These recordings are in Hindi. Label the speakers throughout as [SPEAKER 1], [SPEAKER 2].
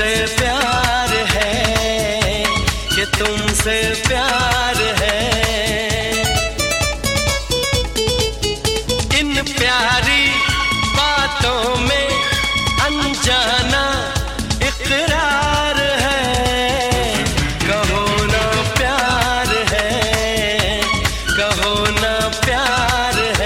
[SPEAKER 1] तुमसे प्यार है, कि तुमसे प्यार है। इन प्यारी बातों में अनजाना इकरार है। कहो ना प्यार है, कहो ना प्यार है।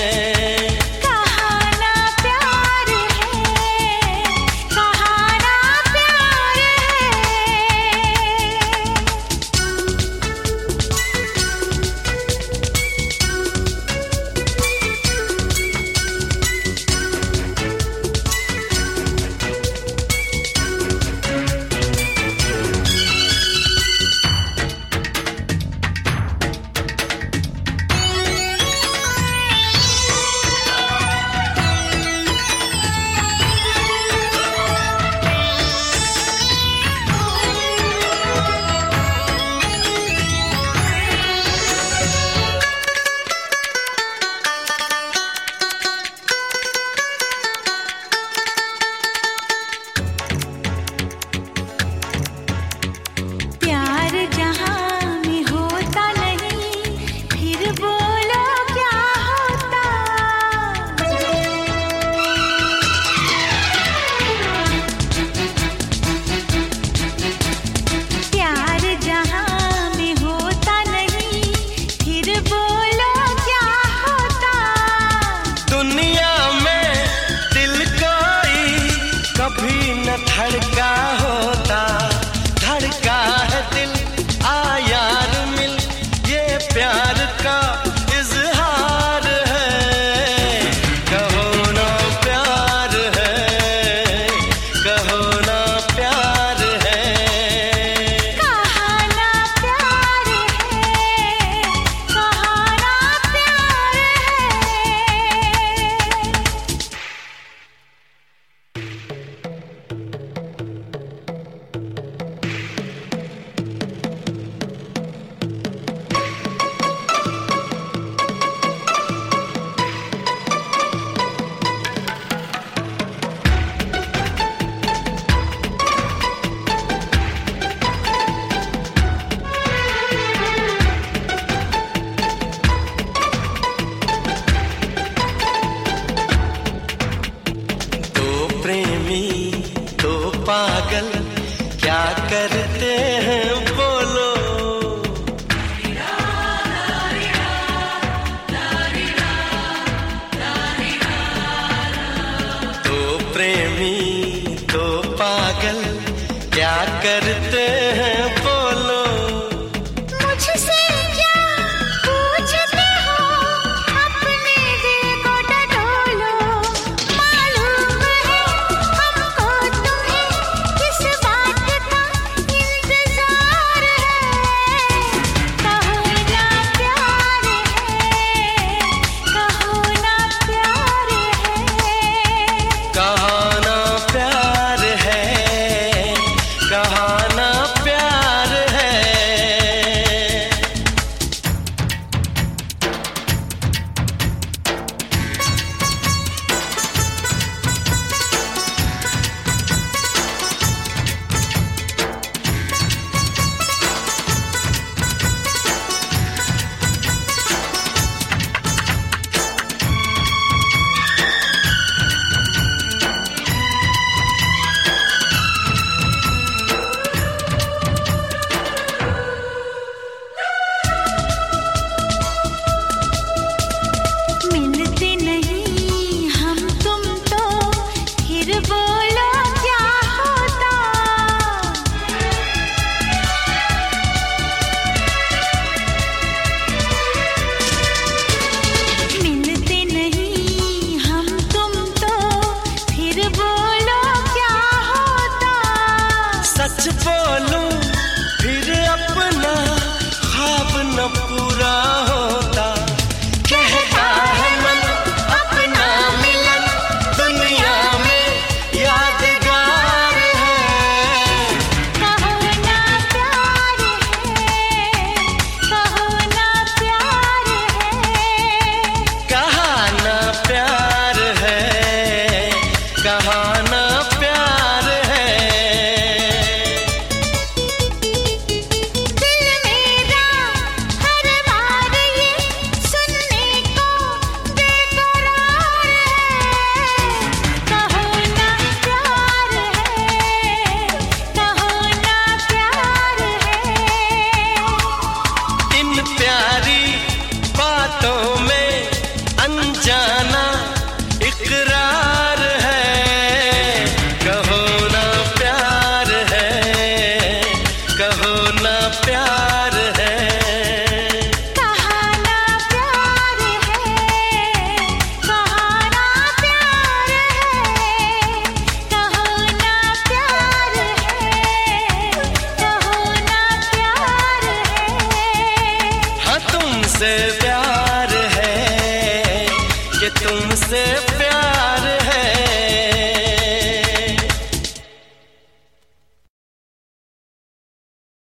[SPEAKER 1] धड़का होता, धड़का है दिल, आ यार मिल, ये प्यार का इजहार है। कहो ना प्यार है, कहो ना प्यार है।
[SPEAKER 2] कहा ना प्यार है, कहा ना प्यार
[SPEAKER 1] तो पागल क्या करते हैं बोलो। तो प्रेमी तो पागल क्या करते हैं बोलो।
[SPEAKER 2] मुझसे क्या पूछते हो, अपने दिल को टटोलो। मालूम है हमको तुम्हें किस बात का इंतजार है। कहो ना प्यार है, कहो ना प्यार है।
[SPEAKER 1] कहा ना प्यार है, कहा ना प्यार से